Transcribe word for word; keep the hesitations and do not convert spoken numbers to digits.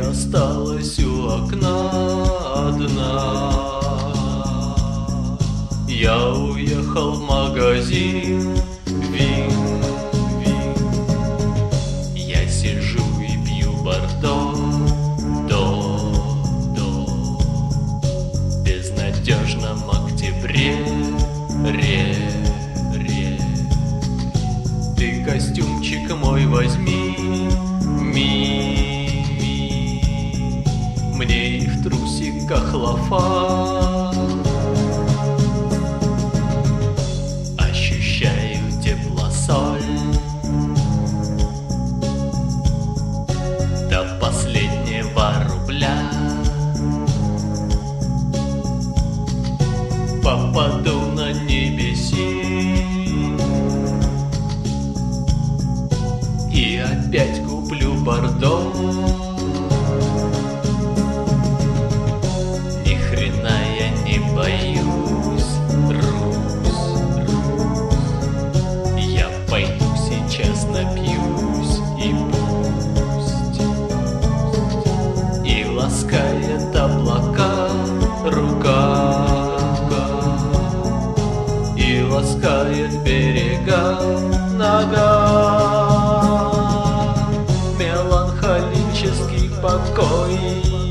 осталась у окна одна. Я уехал в магазин вин, вин. Я сижу и пью бордо, до, до. В безнадежном октябре, ре, ре. Ты костюмчик мой возьми, ми, ми. Мне и в трусиках лафа. Ощущаю теплосоль до последнего рубля. Попаду на небеси и опять куплю бордо. Ни хрена я не боюсь, Русь, Русь. Я пойду сейчас напьюсь и пусть, и ласкает облака рука, и ласкает берега нога. Меланхолический покой